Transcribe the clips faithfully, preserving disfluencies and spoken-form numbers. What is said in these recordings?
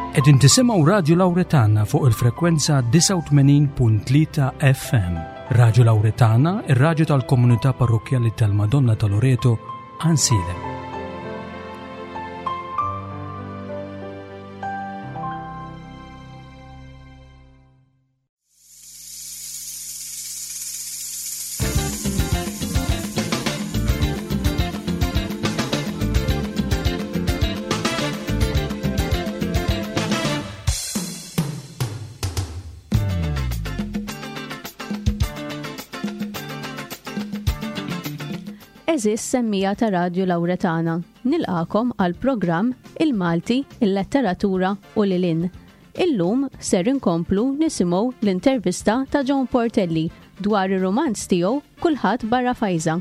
Qegħdin tisimgħu Radio Lawretana fuq il-frekwenza tisa' u tmenin punt tlieta F M. Radio Lawretana, ir-radju tal-Komunità Parrokjali tal-Madonna ta' Loreto, Ansile. Eżis semmija ta' Radio Lawretana. Nilqakom għal programm Il-Malti, il-Letteratura u l-Ilin. Illum ser inkomplu nisimgħu l-intervista ta' John Portelli dwar ir-romanz tiegħu Kulħadd barra Fajza.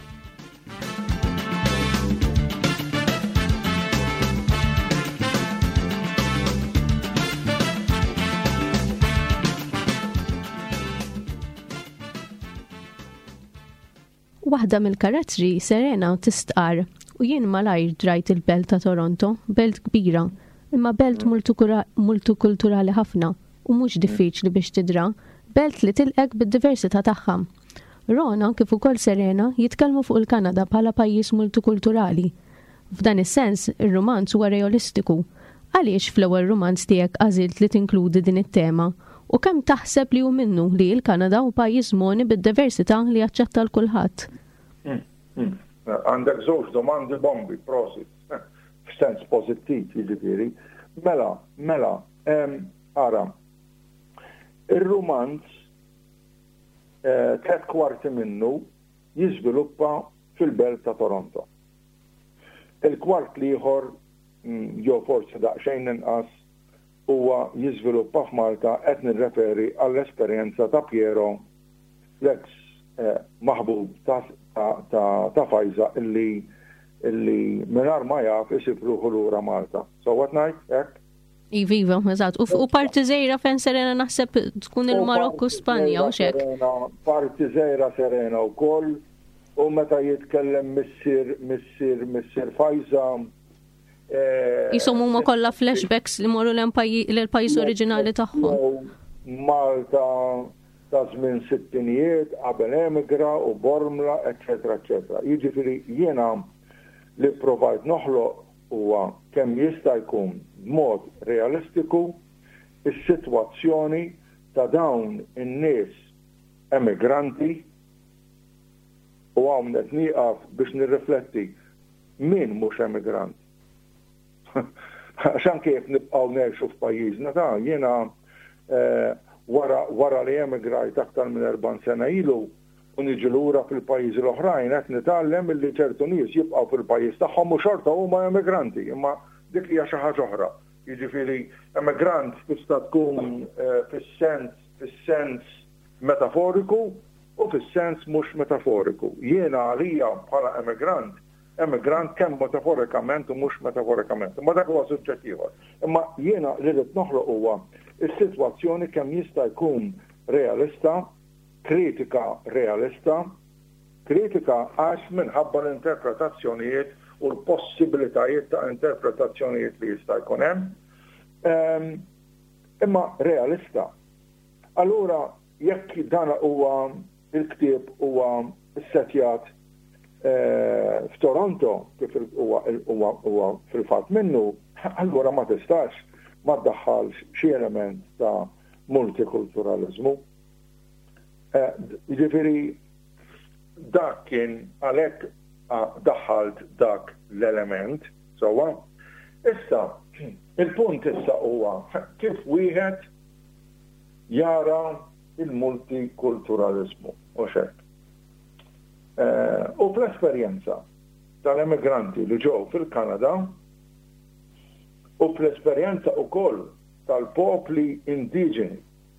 Waħda mill-karattri Serena tistqar u jien malajr drajt il-belt ta' Toronto, belt kbira, imma belt multikulturali ħafna u mhux diffiċli biex tidra, belt li tilqek bid-diversità tagħha. Rona kif ukoll Serena jitkellmu fuq il-Kanada bħala pajjiż multikulturali. F'dan is-sens ir-romanz huwa realistiku. Għaliex fl-ewwel romanz tiegħek għażilt li tinkludi din it-tema u kemm taħseb li hu minnu li l-Kanada u pajjiż moni bid-diversità li jaċċetta l kulħadd? Għandek żewġ domandi bombi, prosit, f'sens pożittiv jiġifieri. Mela, mela, ara, ir-romanz tliet kwarti minnu jiżviluppa fil-belt ta' Toronto. Il-kwart ieħor jew forsi daqsxejn inqas huwa jiżviluppa f'Malta qed nirreferi għall-esperjenza ta' Piero, l-eks maħbub ta' Fajza illi illi mingħajr ma jaf isib ruħu lura Malta. So what ngħid hekk? Iviva, eżatt. U parti żgħira fejn Serena naħseb tkun il-Marokku Spanja u xek. Parti żgħira Serena wkoll u meta jitkellem missier missier missier Fajza Jisom huma kollha flashbacks li morru l-pajjiż oriġinali tagħhom. Malta ta' żmien sittinijiet, qabel emigra u Bormla, eċetera, eċetera. Jiġifieri jiena li provajt noħloq huwa kemm jista' jkun b'mod realistiku is-sitwazzjoni ta' dawn in-nies emigranti u hawn qed nieqaf biex nirrifletti min mhux emigrant. Għaxan kif nibqgħu ngħixu f'pajjiżna ta' jiena wara wara li emigrajt aktar minn erba' sena ilu u niġi lura fil-pajjiżi l-oħrajn qed nitgħallem illi ċertu nies jibqgħu fil-pajjiż tagħhom u xorta huma emigranti, imma dik hija xi ħaġa oħra. Jiġifieri emigrant tista' tkun fis-sens fis-sens metaforiku u fis-sens mhux metaforiku. Jiena għalija bħala emigrant emigrant kemm metaforikament u mhux metaforikament. Imma dak huwa suġġett ieħor. Imma jiena li rid noħloq huwa is-sitwazzjoni kemm jista' jkun realista, kritika realista, kritika għax minħabba l-interpretazzjonijiet u l-possibilitajiet ta' interpretazzjonijiet li jista' jkun hemm, imma realista. Allura jekk dan huwa il-ktieb huwa ssetjat f'Toronto kif huwa fil-fatt minnu, allura ma tistax ma tdaħħalx xi element ta' multikulturalizmu. Jiġifieri dak kien għalhekk daħħalt dak l-element, sewwa. Issa, il-punt issa huwa kif wieħed jara il-multikulturalizmu u xek. U fl-esperjenza tal-emigranti li ġew fil-Kanada u fl-esperjenza wkoll tal-popli indiġeni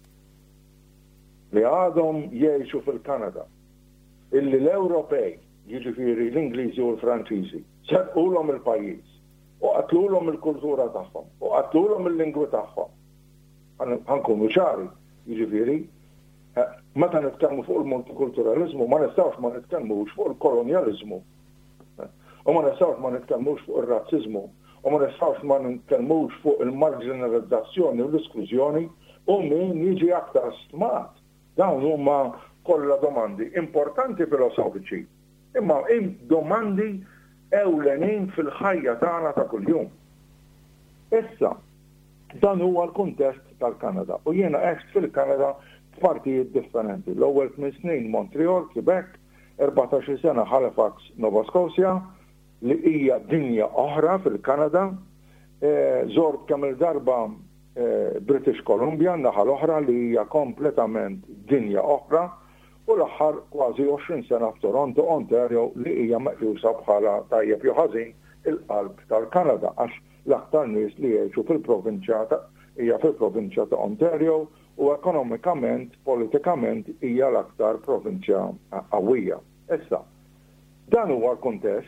li għadhom jgħixu fil-Kanada illi l-Ewropej, jiġifieri l-Ingliżi u l-Franċiżi, sequlhom il-pajjiż u qatlulhom il-kultura tagħhom u qatlulhom il-lingwi tagħhom. Ħankunu ċari, jiġifieri meta nitkellmu fuq il-multikulturalizmu ma nistgħux ma nitkellmux fuq il-kolonjaliżmu u ma nistgħux ma nitkellmux fuq ir-razziżmu u ma nistgħux ma nitkellmux fuq il-marginalizzazzjoni u l-esklużjoni u min jiġi aktar stmat. Dawn huma kollha domandi importanti filosofiċi, imma hemm domandi ewlenin fil-ħajja tagħna ta' kuljum. Issa, dan huwa l-kuntest tal-Kanada u jiena għext fil-Kanada f'partijiet differenti. L-ewwel tmien snin Montreal, Quebec, erbatax sena Halifax, Nova Scotia, li hija dinja oħra fil-Kanada, żort kemm il-darba British Columbia, naħa l-oħra li hija kompletament dinja oħra, u l-aħħar kważi għoxrin sena f'Toronto, Ontario, li hija meqjusa bħala tajjeb jew ħażin il-qalb tal-Kanada, għax l-aktar nies li jgħixu fil-provinċja hija fil-provinċja ta' Ontario u ekonomikament, politikament hija l-aktar provinċja qawwija. Issa, dan huwa l-kuntest.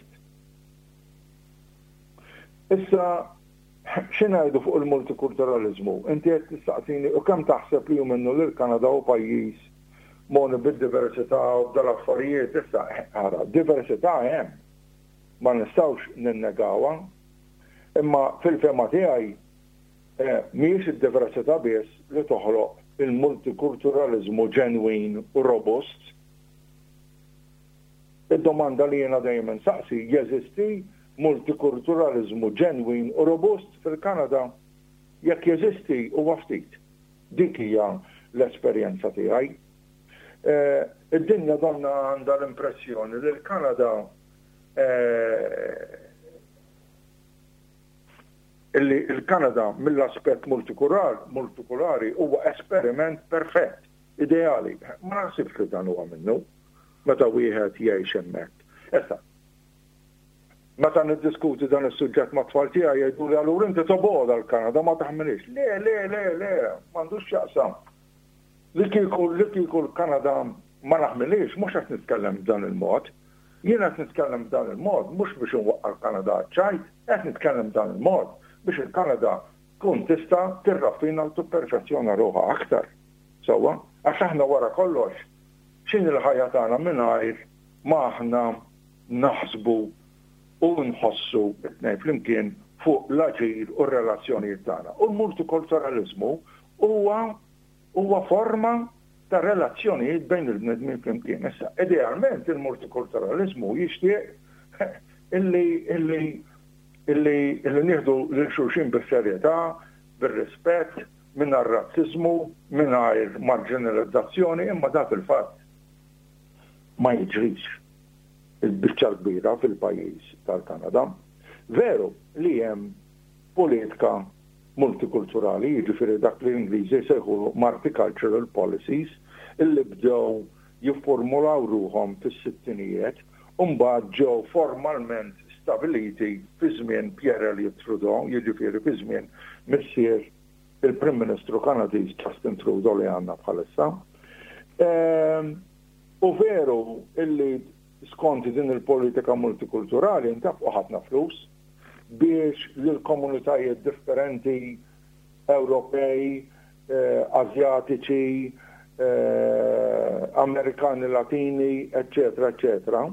Issa, xinajdu fuq il-multikulturalizmu? Inti qed tistaqsini u kemm taħseb li hu minnu li l-Kanada u pajjiż moni bid-diversità u b'dal-affarijiet, issa ara, diversità hemm. Ma nistgħux ninnegawha, imma fil-fema tiegħi mhijiex id-diversità biss li toħloq il-multikulturalizmu ġenwin u robust. Id-domanda li jiena dejjem saqsi, jeżisti multikulturalizmu ġenwin u robust fil-Kanada? Jekk jeżisti huwa ftit. Dik hija l-esperjenza tiegħi. Id-dinja donna għandha l-impressjoni li l-Kanada illi il-Kanada mill-aspett multikulari huwa esperiment perfett, ideali. Ma naħsibx li dan huwa minnu meta wieħed jgħix hemmhekk. Issa, meta niddiskuti dan is-suġġett ma' tfal tiegħi jgħidu li allura inti toboda l-Kanada ma taħmilix. Le, le, le, le, m'għandux x'jaqsam. Li kieku li kieku l-Kanada ma naħmilix, mhux qed nitkellem b'dan il-mod. Jien qed nitkellem b'dan il-mod, mhux biex inwaqqa l-Kanada ċajt, qed nitkellem b'dan il-mod biex il-Kanada tkun tista' tirraffina u tipperfezzjona ruħha aktar. Sewwa, għax aħna wara kollox x'inhi l-ħajja tagħna mingħajr ma aħna naħsbu u nħossu it-tnejn flimkien fuq l-aġir u r-relazzjonijiet tagħna. U l-multikulturalizmu huwa huwa forma ta' relazzjonijiet bejn il-bnedmin flimkien. Issa, idealment il-multikulturalizmu jixtieq illi illi illi illi nieħdu lil xulxin bis-serjetà, bir-rispett, mingħajr razzizmu, mingħajr marginalizzazzjoni, imma dak il-fatt ma jiġrix il-biċċa kbira fil-pajjiż tal-Kanada. Veru li hemm politika multikulturali, jiġifieri dak li l-Ingliżi jsejħu multicultural policies, illi bdew jiffurmulaw ruhom fis-sittinijiet u mbagħad ġew formalment stabiliti fi żmien Pierre Elliott Trudeau, jiġifieri fi żmien missier il-Prim Ministru Kanadiż Justin Trudeau li għandna bħalissa. U veru illi skonti din il-politika multikulturali intafqu ħafna flus biex l-komunitajiet differenti Ewropej, Azjatiċi, Amerikani Latini, eccetera, eccetera.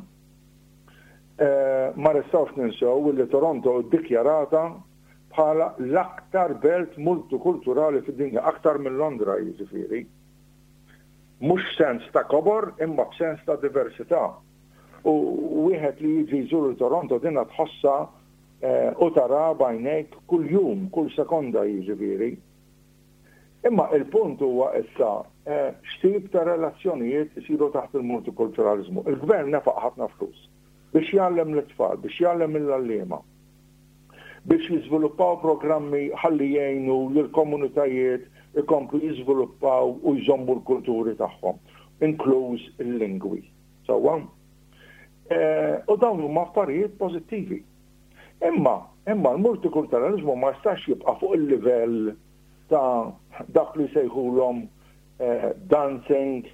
Ma restawx ninsew illi Toronto ddikjarata bħala l-aktar belt multikulturali fid-dinja, aktar minn Londra jiġifieri. Mhux sens ta' kobor, imma b'sens ta' diversità. U wieħed li jiġi jżur Toronto dinha tħossa u tara bajnejk kull jum, kull sekonda jiġifieri. Imma il-punt huwa issa x'tip ta' relazzjonijiet isiru taħt il-multikulturalizmu. Il-gvern nefaq ħafna flus biex jgħallem l-tfal, biex jgħallem l-allima, biex jiżviluppaw programmi ħalli jgħinu lill-komunitajiet ikomplu jiżviluppaw u jżommu l-kulturi tagħhom, inkluż il-lingwi. Sewwa? U dawn huma affarijiet pożittivi. Imma, imma l-multikulturalizmu ma jistax jibqa' fuq il-livell ta' dak li sejħulhom dancing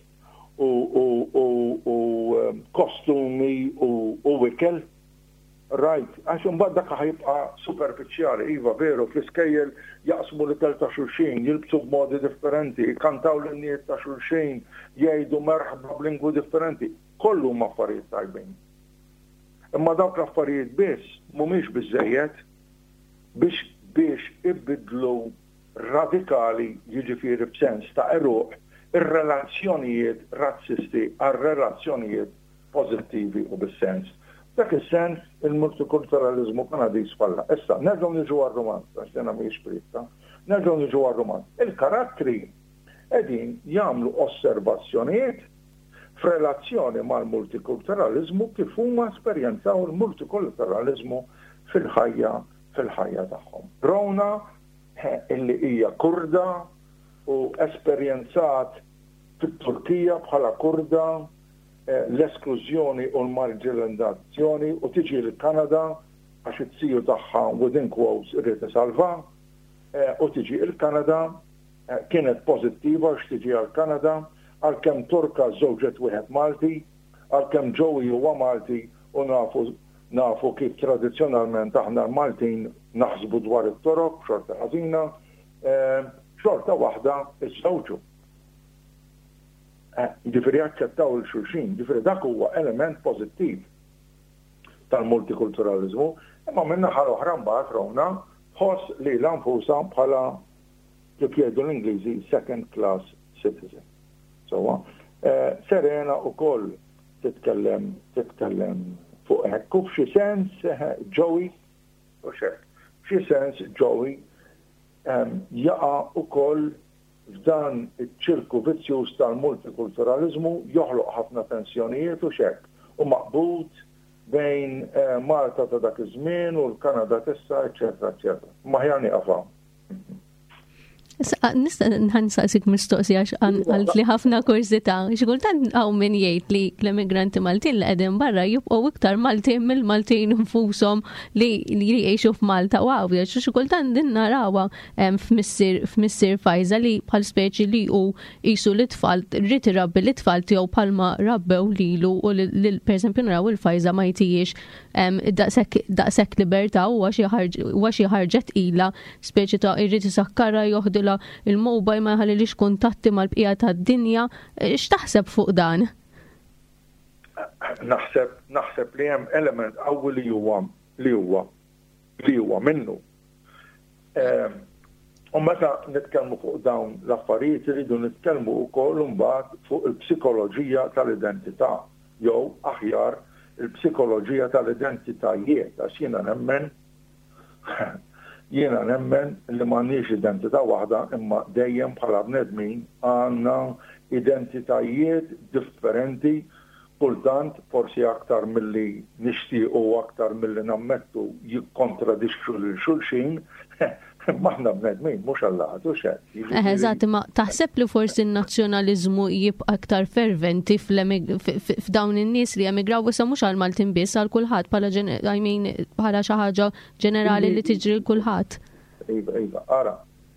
u kostumi u wikel. Right, għax imbagħad dak ħajibqa' superfiċjali, iva veru, fl-iskejjel jaqsmu l-ikel ta' xulxin, jilbsu b'modi differenti, kantaw l-innijiet ta' xulxin, jgħidu merħba b'lingwi differenti. Kollu huma affarijiet tajbin. Imma dawk l-affarijiet biss mhumiex biżżejjed biex biex ibidlu radikali jiġifieri b'sens ta' eruq ir-relazzjonijiet razzisti għal relazzjonijiet pożittivi u bis-sens. Dak is-sens il-multikulturalizmu Kanadiż falla. Issa, nerġgħu niġu għar-romanz, għax dena mhijiex pritta, nerġgħu niġu għar-romanz. Il-karattri qegħdin jagħmlu osservazzjonijiet f'relazzjoni mal-multikulturalizmu kif huma esperjenzaw il-multikulturalizmu fil-ħajja fil-ħajja tagħhom. Rowna illi hija Kurda u esperjenzat fit-Turkija bħala Kurda l-esklużjoni u l-marginalizzazzjoni u tiġi l-Kanada għax it-siju tagħha within quotes irrid isalva u tiġi l-Kanada kienet pożittiva għax tiġi għall-Kanada għalkemm Turka żewġet wieħed Malti, għalkemm Joey huwa Malti u nafu nafu kif tradizzjonalment aħna Maltin naħsbu dwar it-torok, xorta ħażina, xorta waħda iż-żewġu. Ġifieri jaċċettaw il-xulxin, ġifieri dak huwa element pożittiv tal-multikulturalizmu, imma min-naħa l-oħra mbagħad rawna ħoss lilha nfusha bħala kif jgħidu l-Ingliżi second class citizen. So, Serena wkoll titkellem titkellem fuq hekk u f'xi sens Joey u xek. F'xi sens Joey jaqa' ukoll f'dan iċ-ċirku vizzjuż tal-multikulturalizmu joħloq ħafna tensjonijiet u xek. U maqbud bejn Malta ta' dak iż-żmien u l-Kanada t'issa, eċetera, eċetera. Maħjar nieqafha. Nista' nħansaqsik mistoqsija għalt li ħafna kurzita. Xkultant għaw min jgħid li l-immigranti Maltin li qegħdin barra jibqgħu iktar Maltin mill-Maltin infushom li jgħixu f'Malta u għawja. Xkultant din narawha f'Missier Fajza li bħal speċi li hu qisu l-itfal rrid irabbi l-itfal tiegħu bħalma rabbew lilu u pereżempju naraw il-Fajza ma jtijiex daqshekk libertà huwa xi ħarġet ilha speċi ta' irrid isakkara joħdilha il-mobile ma jħallilix kuntatti mal-bqija tad-dinja. X'taħseb fuq dan? Naħseb naħseb li hemm element qawwi li huwa li huwa li huwa minnu. U meta nitkellmu fuq dawn l-affarijiet iridu nitkellmu wkoll imbagħad fuq il-psikoloġija tal-identità jew aħjar il-psikoloġija tal-identitajiet għax jiena nemmen Jiena nemmen li m'għandniex identità waħda imma dejjem bħala bnedmin għandna identitajiet differenti kultant forsi aktar milli nixtiequ aktar milli nammettu jikkontradixxu lil xulxin maħna bnedmin mhux Allaħ u xejn. Eżatt, ma taħseb li forsi n-nazzjonaliżmu jibqa' aktar ferventi f'dawn in-nies li emigraw issa mhux għal Maltin biss għal kulħadd bħala I mean bħala xi ħaġa ġenerali li tiġri l kulħadd. Iva, iva, ara.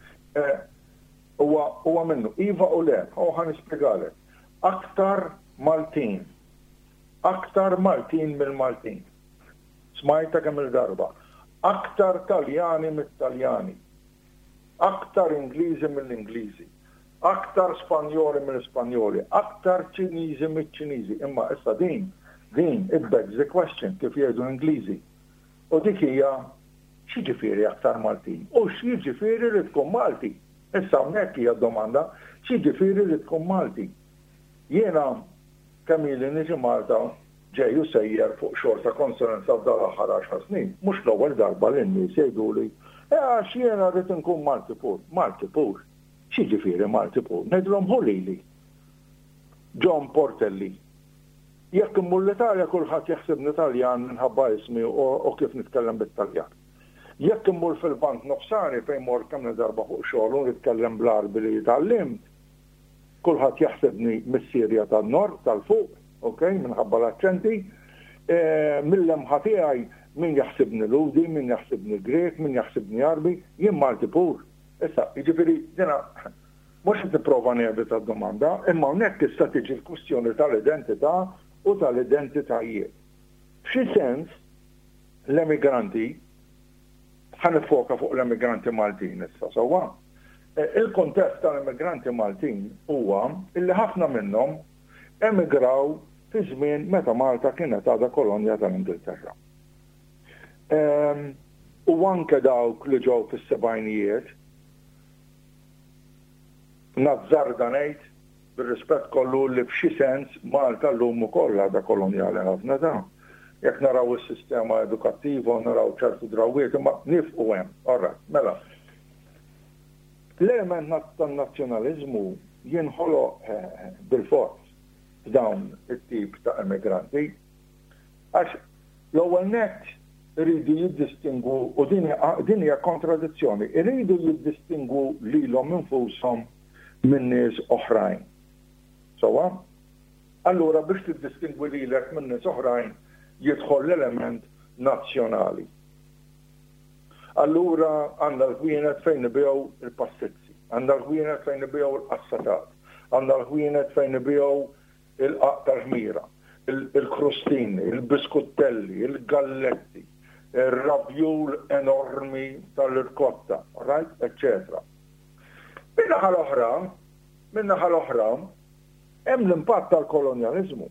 Huwa huwa minnu, iva u le, u ħa nispjegalek. Aktar Maltin, aktar Maltin mill-Maltin. Smajta kemm il-darba. Aktar Taljani mit-Taljani, aktar Ingliżi mill-Ingliżi, aktar Spanjoli mill-Spanjoli, aktar Ċiniżi mill-Ċiniżi. Imma issa din, din it begs the question kif jgħidu Ingliżi. U dik hija x'jiġifieri aktar Maltin u x'jiġifieri li tkun Malti. Issa hawnhekk hija domanda x'jiġifieri li tkun Malti. Jiena kemm ili niġi Malta ġejju sejjer fuq xorta konsulenza f'dal aħħar għaxar snin, mhux l-ewwel darba li n-nies jgħiduli, għax jiena rrid inkun Malti pur, Malti pur. X'jiġifieri Malti pur? Ngħidulhom hu lili. John Portelli. Jekk immur l-Italja kulħadd jaħsibni Taljan minħabba ismi u kif nitkellem bit-Taljan. Jekk immur fil-Bank Nofsani fejn mor kemm darba fuq xogħol u nitkellem bl-Arbi li tallimt, kulħadd jaħsibni mis-Sirja tan-Nord tal-fuq. Ok, minħabba l-accenti, mill-lemħa tiegħi min jaħsibni Ludi, min jaħsibni Grek, min jaħsibni Arbi, jien Malti pur. Issa, jiġifieri dina mhux qed nipprova nevita d-domanda, imma hawnhekk issa tiġi l-kwistjoni tal-identità u tal-identitajiet. F'xi sens l-emigranti ħanifoka fuq l-emigranti Maltin issa sewwa. Il-kontest tal-emigranti Maltin huwa illi ħafna minnhom emigraw fi żmien meta Malta kienet għadha kolonja tal-Ingilterra. u anke dawk li ġew fis-sebgħinijiet nazzarda ngħid bir-rispett kollu li b'xi sens Malta llum ukoll għadha kolonjali ħafna ta'. Jekk naraw is-sistema edukattiva u naraw ċertu drawiet imma nifqu hemm. Orra, mela. L-element tan-nazzjonaliżmu jinħoloq bil-fors f'dawn it-tip ta' immigranti għax l-ewwel nett iridu jiddistingu u din hija kontradizzjoni, iridu jiddistingu lilhom infushom minn nies oħrajn. Sowa? Allura biex tiddistingwi lilek minn nies oħrajn jidħol l-element nazzjonali. Allura għandna l-ħwienet fejn nibgħu il-passizzi, għandna l-ħwienet fejn nibgħu l-qassatat, għandna l-ħwienet fejn nibgħu il-qaq tal-ħmira, il-krustini, il-biskuttelli, il-galletti, il-rabjul enormi tal-irkotta, right, eccetera. Minnaħa l-oħra, minnaħa l-oħra, hemm l-impatt tal-kolonjaliżmu.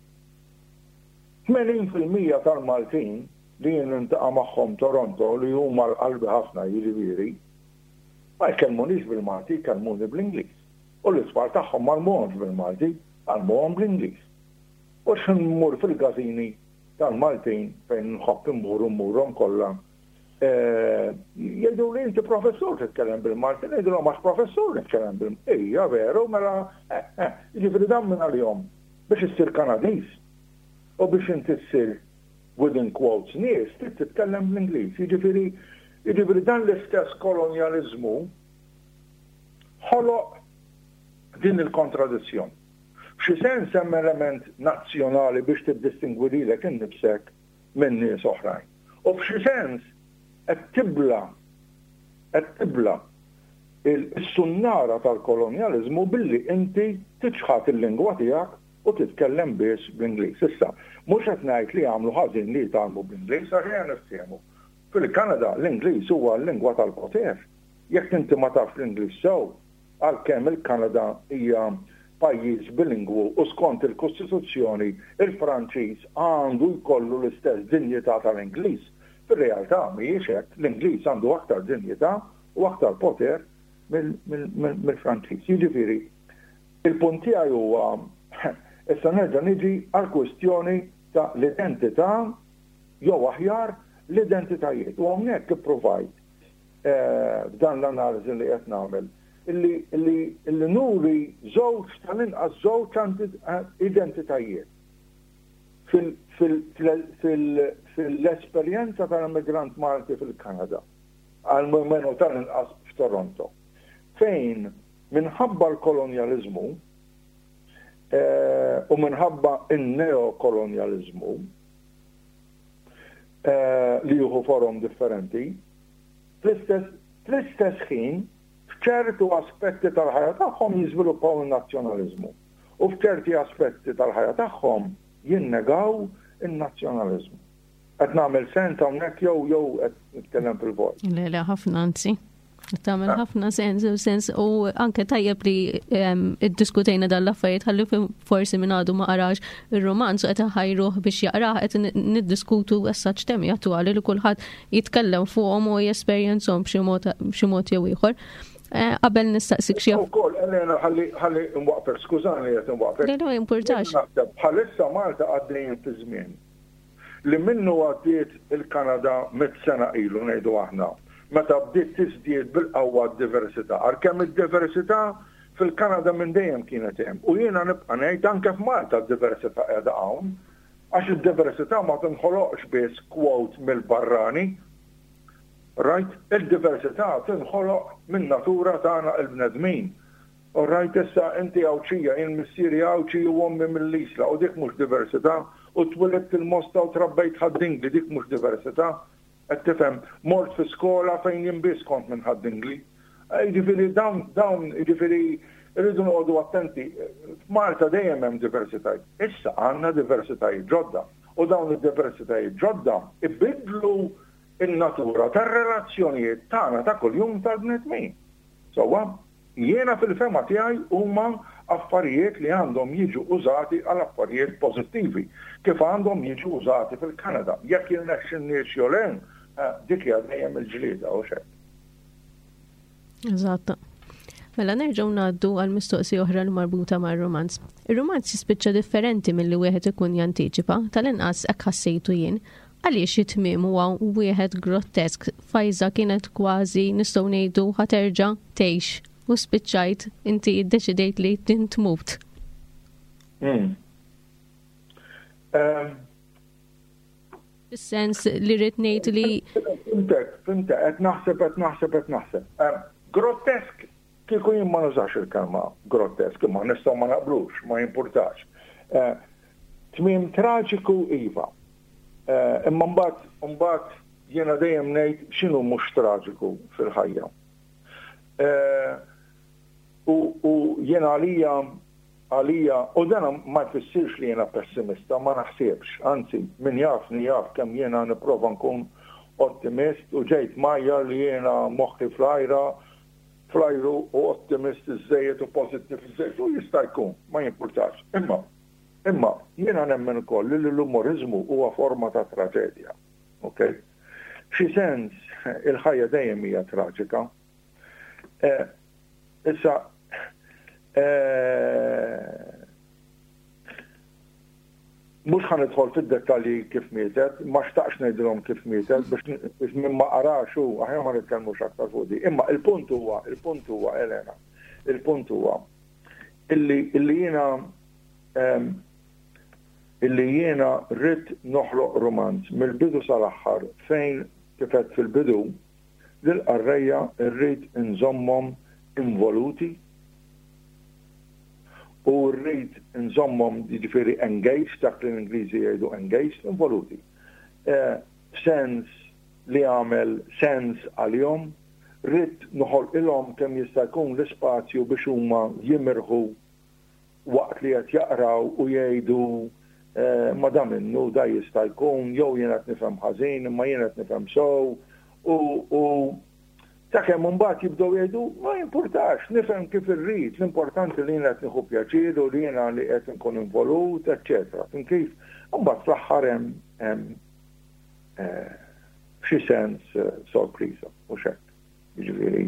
tmenin fil-mija tal-Maltin li jien intaqa' magħhom Toronto li huma l-qalbi ħafna jiġifieri, ma jkellmunix bil-Malti, jkellmuni bl-Ingliż. U l-isfar tagħhom m'għalmuhomx bil-Malti, għalmuhom bl-Ingliż. U x'immur fil-gazini tal-Maltin fejn nħobb immur immurhom kollha. Jgħidu li inti professur titkellem bil-Malti, jgħidu għax professur titkellem bil-Malti. Ija veru, mela, jiġifieri dan minn għalihom biex issir Kanadiż u biex inti ssir within quotes nies trid titkellem bl-Ingliż. Jiġifieri jiġifieri dan l-istess kolonjaliżmu ħoloq din il-kontradizzjoni. F'xi sens hemm element nazzjonali biex tiddistingwi lilek innifsek minn nies oħrajn. U f'xi sens qed tibla qed tibla is-sunnara tal-kolonjaliżmu billi inti tiċħat il-lingwa tiegħek u titkellem biss bl-Ingliż. Issa, mhux qed ngħid li jagħmlu ħażin li jtgħallmu bl-Ingliż għax ejja nifhmu. Fil-Kanada l-Ingliż huwa l-lingwa tal-poter. Jekk inti ma tafx l-Ingliż sew, għalkemm il-Kanada hija pajjiż bilingwu u skont il-Kostituzzjoni il-Franċiż għandu jkollu l-istess dinjità tal-Ingliż. Fil-realtà mhijiex hekk, l-Ingliż għandu aktar dinjità u aktar poter mill-Franċiż. Jiġifieri, il-punt tiegħi huwa issa nerġa' niġi għal kwestjoni ta' l-identità jew aħjar l-identitajiet. U hawnhekk ippruvajt f'dan l-analiżi li qed nagħmel illi nuri żewġ tal-inqas żewġ identitajiet fil-esperjenza tal-immigrant Malti fil-Kanada għal-menu tal-inqas f'Toronto. Fejn minħabba l-kolonjaliżmu u minħabba il-neokolonializmu li juhu forum differenti, fl-istess ħin f'ċertu aspetti tal-ħajja tagħhom jiżviluppaw il-nazzjonaliżmu u f'ċerti aspetti tal-ħajja tagħhom jinnegaw il-nazzjonaliżmu. Qed nagħmel sens hawnhekk jew jew qed nitkellem fil-vojt. Le le ħafna anzi. Tagħmel ħafna sens u sens u anke tajjeb li iddiskutejna dal-affarijiet ħalli forsi minn għadu ma qarax ir-romanz qed iħajruh biex jaqrah qed niddiskutu assaġġ temi attwali li kulħadd jitkellem fuqhom u jesperjenzhom b'xi mod jew ieħor. Qabel nistaqsik xi wkoll Elena ħalli ħalli nwaqfer, skużani qed nwaqfer. Le ma jimpurtax. Bħalissa Malta għaddejjin fi żmien li minnu għaddiet il-Kanada mit sena ilu ngħidu aħna. Meta bdiet tiżdied bil-qawwa d-diversità. Għalkemm id-diversità fil-Kanada minn dejjem kienet hemm. U jiena nibqa' ngħid anke f'Malta d-diversità qiegħda hawn, għax id-diversità ma tinħoloqx biss quote mill-barrani. Right? Il-diversità tinħoloq minn natura tagħna l-bnedmin. U rajt issa inti għawċija, jien missieri għawċi u ommi mill-Isla u dik mhux diversità u twilidt il-Mosta u trabbejt ħaddingli dik mhux diversità. Qed tifhem, mort fi skola fejn jinbiss kont minn ħaddingli. Jiġifieri dawn dawn jiġifieri rridu noqogħdu attenti. F'Malta dejjem hemm diversitajiet. Issa għandna diversitajiet ġodda. U dawn id-diversitajiet ġodda ibidlu in-natura tar-relazzjonijiet tagħna ta' kuljum tal-bnedmin. Sewwa, jiena fil-fema tiegħi huma affarijiet li għandhom jiġu użati għal affarijiet pożittivi, kif għandhom jiġu użati fil-Kanada. Jekk il-nexxinniex jolen, dik hija dejjem il-ġlieda u xejn. Eżatt. Mela nerġgħu ngħaddu għal mistoqsija oħra li marbuta mar-romanz. Ir-romanz jispiċċa differenti milli wieħed ikun jantiċipa, tal-inqas hekk ħassejtu jien. Għaliex jitmiem huwa wieħed grotesk, Fajza kienet kważi nistgħu ngħidu ħaterġa' tgħix u spiċċajt inti ddeċidejt li tintmut. Fis-sens li rrid ngħid li Fimtek, fimtek, qed naħseb, qed naħseb, qed naħseb. Grotesk kieku jien ma nużax il-kelma grotesk, ma nistgħu ma naqblux, ma jimpurtax. Tmiem traġiku iva. Imma mbagħad mbagħad jiena dejjem ngħid x'inhu mhux traġiku fil-ħajja. U jiena għalija għalija, u dan ma jfissirx li jiena pessimista, ma naħsibx, anzi, min jafni jaf kemm jiena nipprova nkun ottimist u ġejt majja li jiena moħħi flajra, flajru u ottimist iżejjed u pozittiv iżejjed u jista' jkun, ma jimpurtax. Imma, imma jiena nemmen ukoll li l-umorizmu huwa forma ta' traġedja. Okay? F'xi sens il-ħajja dejjem hija traġika. Issa mhux ħanidħol fid-dettalji kif mietet, ma xtaqx ngħidilhom kif mietet biex minn ma qarax hu aħjar ma nitkellmux aktar fuq di. Imma il-punt huwa, il-punt huwa Elena, il-punt huwa illi illi jiena illi jiena rrid noħloq romanz mill-bidu sal-aħħar fejn kifet fil-bidu lil-qarrejja rrid inżommhom involuti u rrid nżommhom jiġifieri engaged, dak li l-Ingliżi jgħidu engaged, involuti. Sens li għamel sens għalihom, rrid noħolqilhom kemm jista' jkun l-ispazju biex huma jimirħu waqt li qed jaqraw u jgħidu ma da minnu da jista' jkun jew jien qed nifhem ħażin imma jien qed nifhem sew u sakemm imbagħad jibdew jgħidu ma jimpurtax, nifhem kif irrid, l-importanti li jiena qed nieħu pjaċir u li jiena li qed inkun involut, eċċetera. Fin kif imbagħad fl-aħħar hemm f'xi sens sorpriża u xekk. Jiġifieri.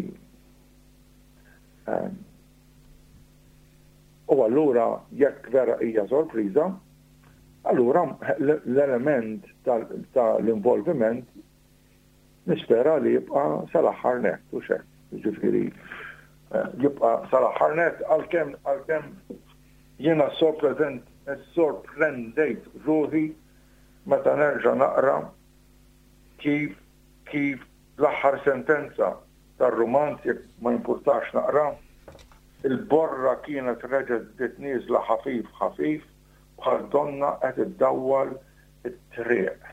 U allura jekk vera hija sorpriża, allura l-element tal-involviment nispera li jibqa sal-aħħar net u xekk. Jiġifieri jibqa sal-aħħar net għalkemm għalkemm jiena sorprendejt ruħi meta nerġa' naqra kif kif l-aħħar sentenza tar-romanz jekk ma jimpurtax naqra il-borra kienet reġgħet titnieżla ħafif ħafif bħal donna qed iddawwal it-triq.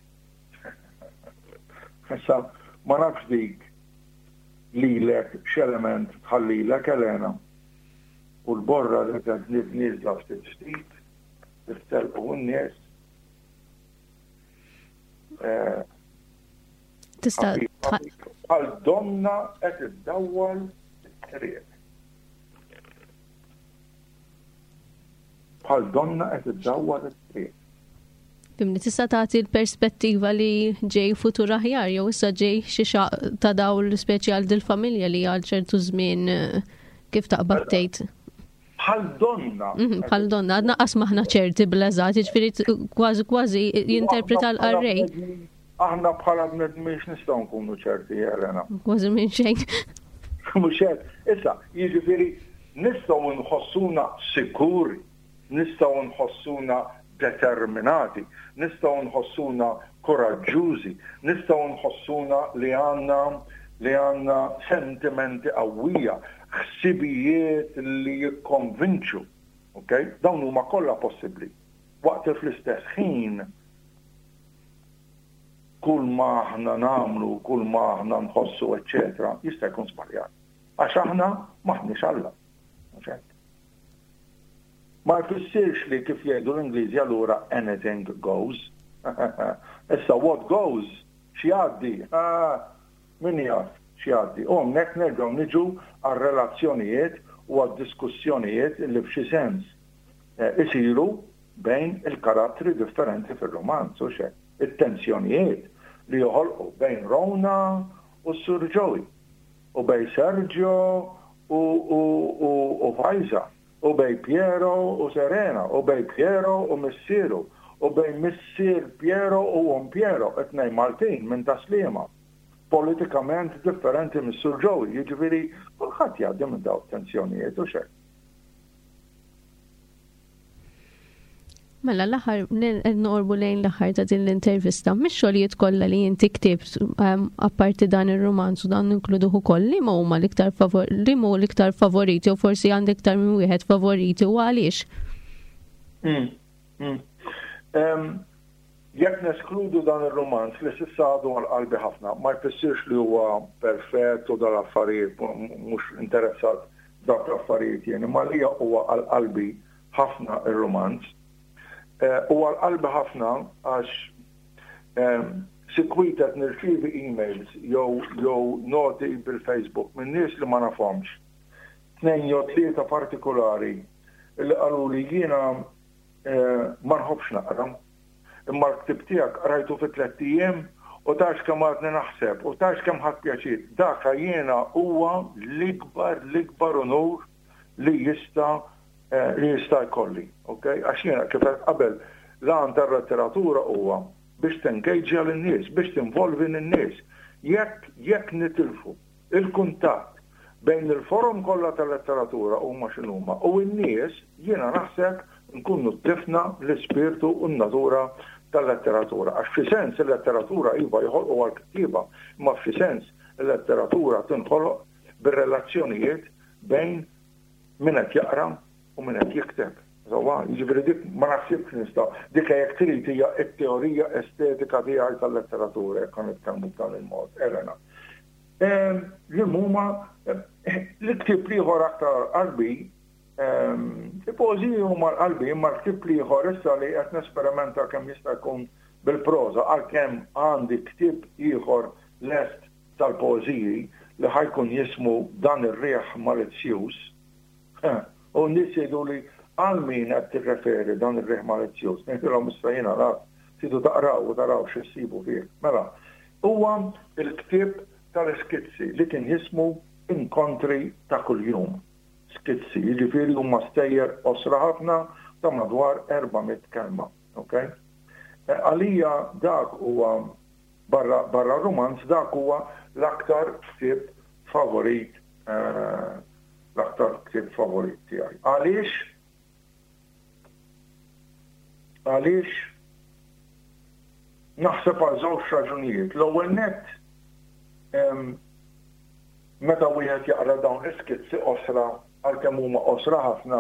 Issa ma nafx dik lilek x'element tħallilek Elena u l-borra li qed nitnieżla ftit ftit tiftelqu n-nies. Tista' bħal donna qed iddawwal it-triq. Bħal donna qed iddawwal it-triq. Fimni tista' tagħti l-perspettiva li ġej futur aħjar jew issa ġej xi xaq ta' dawl speċjal dil-familja li għal ċertu żmien kif taqbad tgħid. Bħal donna. Bħal donna, għadna qas maħna ċerti bl-eżatt, jiġifieri kważi kważi jinterpreta l-qarrej. Aħna bħala bnedmiex nistgħu nkunu ċerti Elena. Kważi minn xejn. Mhux hekk. Issa, jiġifieri nistgħu nħossuna sikuri, nistgħu nħossuna determinati, nistgħu nħossuna koraġġużi, nistgħu nħossuna li għandna li għandna sentimenti qawwija, ħsibijiet li jikkonvinċu. Okay? Dawn huma kollha possibbli. Waqt fl-istess ħin kull ma aħna nagħmlu, kull ma aħna nħossu, eċċetera, jista' jkun żbaljat. Għax aħna maħniex Alla. Ma jfissirx li kif jgħidu l-Ingliżi allura anything goes. Issa what goes xi għaddi. Min jaf xi għaddi. U hemmhekk nerġgħu niġu għar-relazzjonijiet u għad-diskussjonijiet li f'xi sens isiru bejn il-karattri differenti fir-romanz u xejn. It-tensjonijiet li joħolqu bejn Rona u Sur Joey, u bejn Sergio u u u u Fajza, u bejn Piero u Serena, u bejn Piero u Missieru, u bejn Missier Piero u um Piero, etnej Maltin minn Taslima. Politikament differenti mis Sur Joey, jiġifieri kulħadd jgħaddi minn dawn tensjonijiet u xejn. Mela l-aħħar norbu lejn l-aħħar ta' din l-intervista, mix-xogħlijiet kollha li inti ktibt apparti dan ir-romanz u dan inkluduh ukoll li ma huma l-iktar li huma l-iktar favoriti u forsi għandek iktar minn wieħed favoriti u għaliex? Jekk neskludu dan ir-romanz li s'issa għadu għal-qalbi ħafna, ma jfissirx li huwa perfett u dal-affarijiet mhux interessat dak l-affarijiet jien, imma li huwa għal-qalbi ħafna ir-romanz. U għal-qalbi ħafna għax sikwitet nirċievi emails jew noti bil-Facebook minn nies li ma nafhomx. Tnejn jew tlieta partikolari li qalu li jiena ma nħobbx naqra. Imma l-ktib tiegħek qrajtu fi tliet ijiem u tax kemm għadni naħseb u tax kemm ħadd pjaċir. Dak jiena huwa l-ikbar l-ikbar onur li jista' li jista' jkolli, okay? Għax jiena kif qed qabel l-għan tar-letteratura huwa biex tengeġġja lin-nies, biex tinvolvi lin-nies. Jekk jekk nitilfu il-kuntatt bejn il-forum kollha tal-letteratura huma x'inhuma u n-nies jiena naħseb nkunu tifna l-ispirtu u n-natura tal-letteratura. Għax fi sens il-letteratura iva jħolqu għal-kittiba, ma fi sens il-letteratura tinħoloq bir-relazzjonijiet bejn min qed jaqra u min qed jikteb. Jiġifieri dik ma naħsibx nista' dik jekk trid hija t-teorija estetika tiegħi tal-letteratura jekk nitkellmu b'dan il-mod, Elena. Li huma l-ktieb ieħor aktar qalbi il-pożiji huma l-qalbi imma l-ktieb ieħor issa li qed nesperimenta kemm jista' jkun bil-proża għalkemm għandi ktieb ieħor lest tal-pożiji li ħajkun jismu Dan ir-riħ malizzjuż. U nies jgħidu li għal min qed tirreferi dan ir-riħ malizzjuż. Ngħidilhom issa jiena naf tridu taqraw u taraw x'issibu fih. Mela, huwa l-ktieb tal-iskizzi li kien jismu Inkontri ta' kuljum. Skizzi, jiġifieri huma stejjer osra ħafna ta' madwar erba'miet kelma, okay? Għalija dak huwa barra barra romanz dak huwa l-aktar ktieb favorit l-aktar ktieb favorit tiegħi. Għaliex għaliex naħseb għal żewġ raġunijiet. L-ewwel nett meta wieħed jaqra dawn l-iskizzi osra għalkemm huma osra ħafna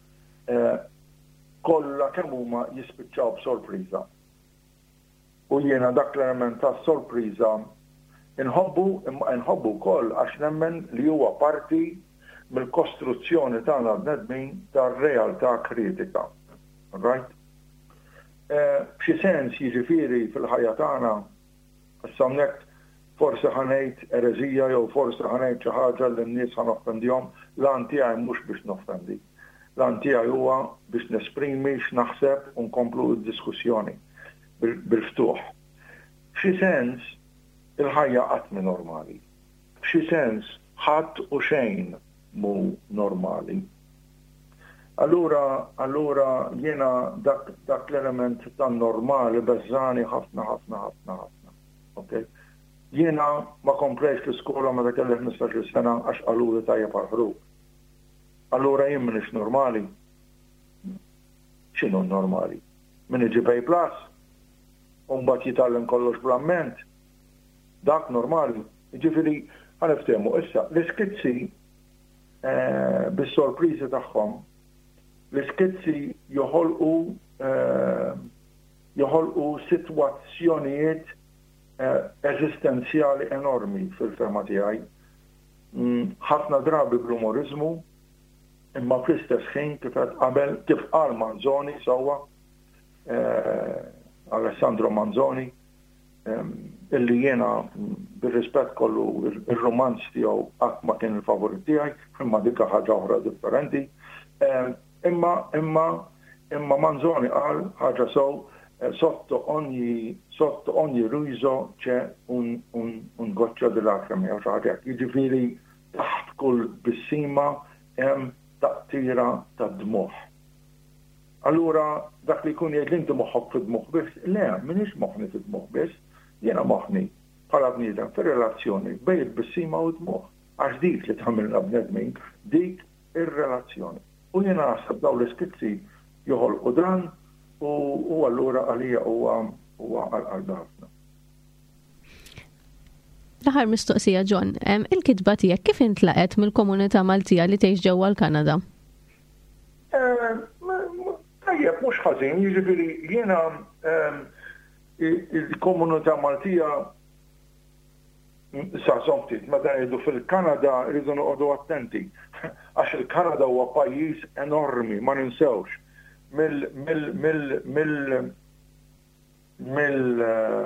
kollha kemm huma jispiċċaw b'sorpriża. U jiena dak l-element tas-sorpriża inħobbu imma inħobbu wkoll għax nemmen li huwa parti mill-kostruzzjoni tagħna bnedmin tar-realtà kritika. Right? B'xi sens jiġifieri fil-ħajja tagħna issa hawnhekk forsi ħanejt ereżija jew forsi ħanejt xi ħaġa li n-nies ħanoffendihom, l-għan tiegħi mhux biex noffendi. L-għan tiegħi huwa biex nesprimi x'naħseb u nkomplu d-diskussjoni bil-ftuħ. F'xi sens il-ħajja qatt mi normali. F'xi sens ħadd u xejn mu normali. Allura allura jiena dak dak l-element tan-normali beżżani ħafna ħafna ħafna ħafna. Okay? Jiena ma komplejx l-iskola meta kelli ħmistax-il sena għax qalu li tajjeb għall-ħruq. Allura jien m'iniex normali. X'inhu normali? Min iġib A plus u mbagħad jitgħallem kollox bl-amment. Dak normali. Jiġifieri ħaniftehmu issa l-iskizzi bis-sorpriżi tagħhom l-iskizzi joħolqu joħolqu sitwazzjonijiet eżistenzjali enormi fil-fema tiegħi. Ħafna drabi bl-umorizmu, imma fl-istess ħin kif qed qabel kif qal Manzoni sewwa, Alessandro Manzoni, illi jiena bir-rispett kollu ir-romanz tiegħu qatt ma kien il-favorit tiegħi, imma dik ħaġa oħra differenti. Imma imma imma Manzoni qal ħaġa sew sotto ogni, sotto ogni riso c'è un, un, un goccia di lacrime, u xaħġek. Jiġifieri taħt kull bissima hemm taqtira ta' dmuħ. Allura dak li jkun jgħid inti moħħok fid-dmuħ biss, le, m'iniex moħħni fid-dmuħ biss, jiena moħħni bħala bniedem fir-relazzjoni bejn il-bissima u d-dmuħ. Għax dik li tagħmilna bnedmin, dik ir-relazzjoni. U jiena naħseb dawn l-iskizzi joħolqu dan u allura għalija huwa huwa għal-qalba ħafna. L-aħħar mistoqsija John, il-kitba tiegħek kif intlaqet mill-komunità Maltija li tgħix ġewwa l-Kanada? Tajjeb, mhux ħażin, jiġifieri jiena il-komunità Maltija sa somtit, meta ngħidu fil-Kanada rridu noqogħdu attenti għax il-Kanada huwa pajjiż enormi, ma ninsewx. mill mill mill mill mill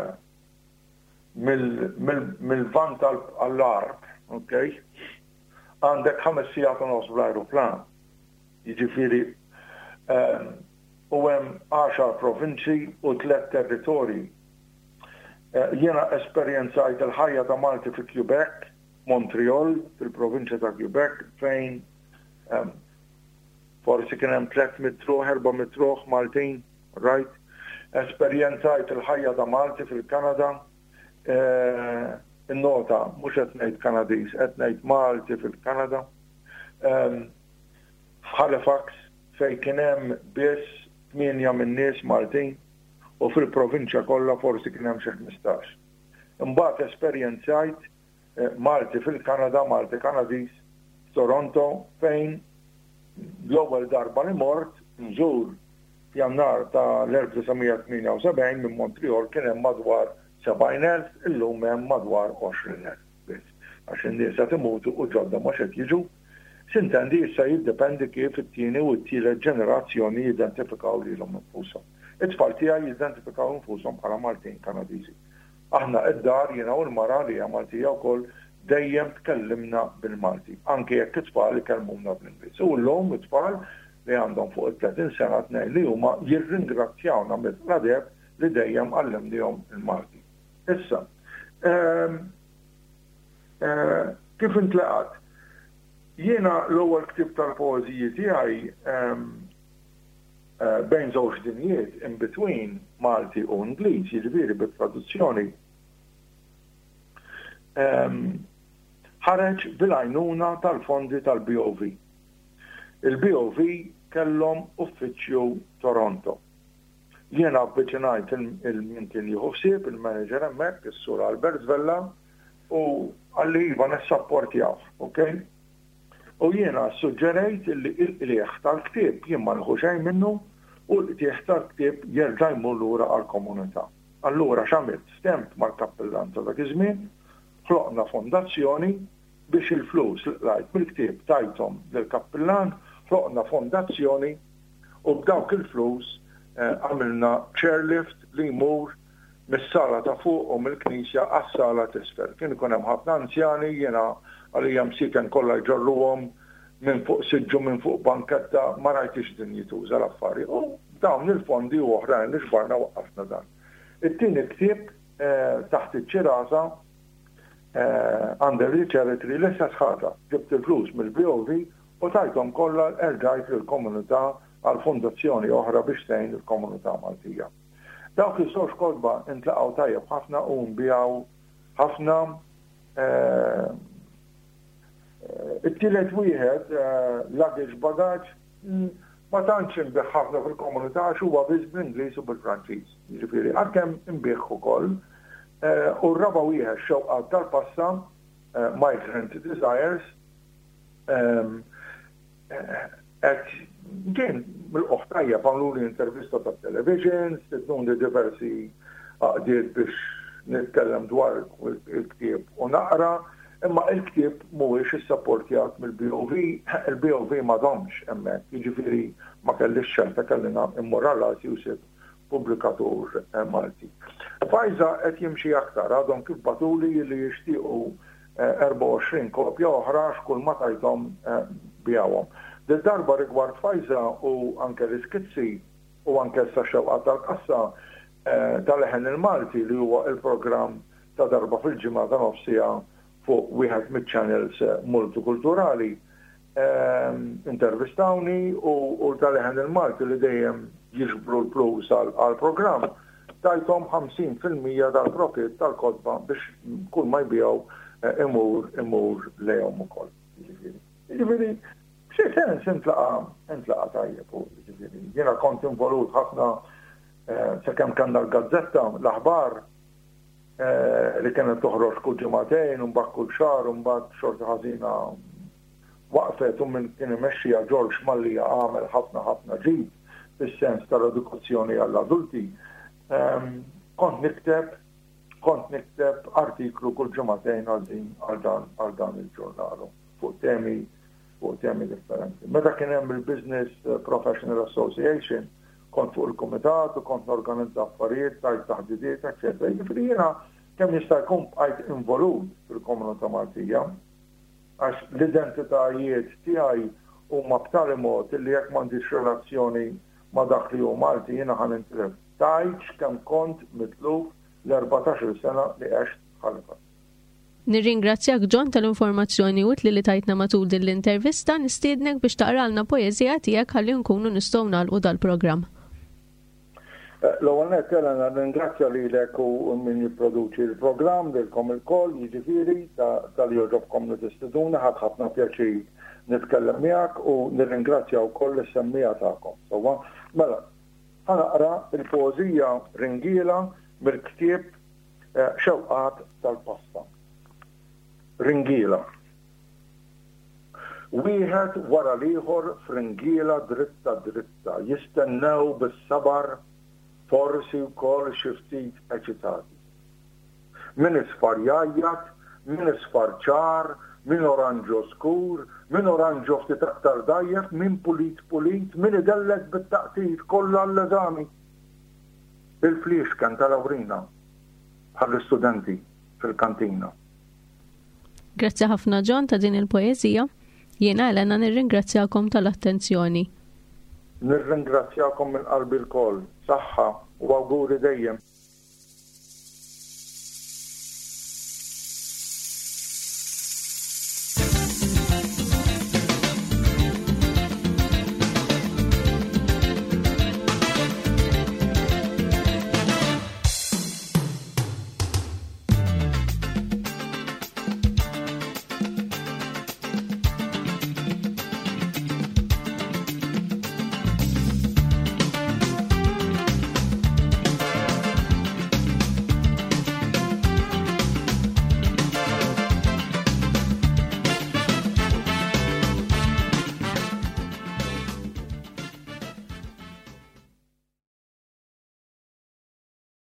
mill mill mill-vant għall-arb, okay? Għandek ħames sigħat u nofs bl-ajruplan. Jiġifieri u hemm għaxar provinċi u tliet territorji. Jiena esperjenzajt il-ħajja ta' Malti fi Quebec, Montreal, fil-provinċja ta' Quebec, fejn forsi kien hemm tliet mitruħ, erba' mitruħ Maltin, right? Esperjenzajt il-ħajja ta' Malti fil-Kanada. In-nota, mhux qed ngħid Kanadiż, qed ngħid Malti fil-Kanada. F'Halifax fejn kien hemm biss tminja min-nies Maltin u fil-provinċja kollha forsi kien hemm xi ħmistax. Imbagħad esperjenzajt Malti fil-Kanada, Malti Kanadiż, Toronto fejn l-ewwel darba li mort nżur f'Jannar ta' l-elf tisgħemija tminja u sebgħin minn Montreal kien hemm madwar sebgħin elf, illum hemm madwar għoxrin elf biss. Għax in-nies qed imutu u ġodda mhux qed jiġu. S'intendi issa jiddependi kif it-tieni u t-tielet ġenerazzjoni jidentifikaw lilhom infushom. It-tfal tiegħi jidentifikaw infushom bħala Maltin Kanadiżi. Aħna id-dar jiena u l-mara li hija Maltija wkoll dejjem tkellimna bil-Malti, anke jekk it-tfal ikellmuna bl-Ingliż. U llum it-tfal li għandhom fuq it-tletin sena tnejn li huma jirringrazzjawna mill-qradeb li dejjem għallimnihom il-Malti. Issa, kif intlaqat? Jiena l-ewwel ktieb tal-poeżiji tiegħi bejn żewġ dinjiet in between Malti u Ingliż, jiġifieri bit-traduzzjoni. ħareġ bil-għajnuna tal-fondi tal-B O V. Il-B O V kellhom uffiċċju Toronto. Jiena avviċinajt il-min kien jieħu ħsieb, il-manager hemmhekk, is-sur Albert Zvella, u għalli iva nissapportjah, okay? U jiena suġġerejt li il-qlieħ tal-ktieb jien ma nħu xejn minnu u l-qlieħ tal-ktieb jerġa' jmur lura għall-komunità. Allura x'għamilt stemt mal-kappellan ta' dak iż-żmien, ħloqna fondazzjoni biex il-flus rajt mill-ktieb tajthom lill-kappellan, ħloqna fondazzjoni u b'dawk il-flus għamilna chairlift li jmur mis-sala ta' fuq u mill-knisja għas-sala t'isfel. Kien ikun hemm ħafna anzjani jiena għalija msiken kollha jġorruhom minn fuq siġġu minn fuq banketta ma rajtix din jituża l-affarijiet. U dawn il-fondi u oħrajn li xbarna waqqafna dan. It-tieni ktieb taħt iċ-ċirasa under the charity li s-sħata ġibt il-flus mill-B O V u tajtom kollha erġajt lill-komunità għal fondazzjoni oħra biex tgħin il-komunità Maltija. Dawk is-sox kodba intlaqgħu tajjeb ħafna u nbijaw ħafna. It-tielet wieħed luggage bagaġġ ma tantx inbih ħafna fil-komunità għax huwa biss bl-Ingliż u bil-Franċiż. Jiġifieri għalkemm inbih ukoll. U r-raba wieħed xewqat tal-passa Migrant Desires qed kien mill-qoħtajja għamlu li intervista tat-television, stidnuni diversi għaqdiet biex nitkellem dwar il-ktieb u naqra, imma il-ktieb mhuwiex issapportjat mill-B O V, il-B O V m'għadhomx hemmhekk, jiġifieri ma kellix xelta kellina immoralati u sib pubblikatur Malti. Fajza qed jimxi aktar għadhom kif batuli li jixtiequ erba' u għoxrin kopja oħra x'kull ma tajthom bijawhom. Darba rigward Fajza u anke l-iskizzi u anke s-xewqa tal-kassa tal-leħen il-Malti li huwa il-programm ta' darba fil-ġimgħa ta' nofsija fuq wieħed mit-channels multikulturali. Intervistawni u tal-leħen il-Malti li dejjem jiġbru l-plus għal-programm tajtom ħamsin fil-mija tal-profit tal-kodba biex kull ma jbijaw imur imur lejhom ukoll. Jiġifieri b'xi sens intlaqa intlaqa tajjeb jiġifieri. Jiena kont involut ħafna sakemm kellna l-gazzetta l-aħbar li kienet toħroġ kull ġimagħtejn u mbagħad kull xahar u mbagħad xorta ħażina waqfet u minn kien imexxija George Mallija għamel ħafna ħafna ġid fis-sens tal-edukazzjoni għall-adulti. Kont nikteb kont nikteb artiklu kull ġimagħtejn għal dan il-ġurnalu fuq temi fuq temi differenti. Meta kien hemm il-Business Professional Association kont fuq il-kumitat u kont norganizza affarijiet, tajt taħdidiet, eċetera. Jiġifieri jiena kemm jista' jkun bqajt involut fil-komunità Maltija għax l-identitajiet tiegħi huma b'tali mod li jekk m'għandix relazzjoni ma' dak li hu Malti jiena ħanintilef. Tajt kemm kont mitluf l-erbatax-il sena li għext ħalifat. Nirringrazzjak John tal-informazzjoni u li li tajtna matul din l-intervista nistiednek biex taqralna poeżija tiegħek ħalli nkunu nistgħu nagħlqu dal-programm. L-ewwel nett Elena ringrazzja lilek u min jipproduċi l-programm lilkom ilkoll, jiġifieri tal-li joġobkom li tistiduna ħadd ħafna pjaċir nitkellem miegħek u nirringrazzja wkoll is-semmija tagħkom. Sewwa, mela, ħanaqra il-poeżija Ringiela mill-ktieb Xewqat tal-Pasta. Ringiela. Wieħed wara l-ieħor f'ringiela dritta dritta jistennew bis-sabar forsi wkoll xi ftit eċitati. Min isfar jajjat, min isfar ċar, min oranġo skur, min oranġo ftit aktar dajjef, min pulit pulit, min idellek bit-taqtit kollha l-eżami. Il-fliexken tal-awrina bħall-istudenti fil-kantina. Grazzi ħafna John ta' din il-poeżija. Jiena Elena nirringrazzjakom tal-attenzjoni. Nirringrazzjakom minn qalbi l-koll. Saħħa u awguri dejjem.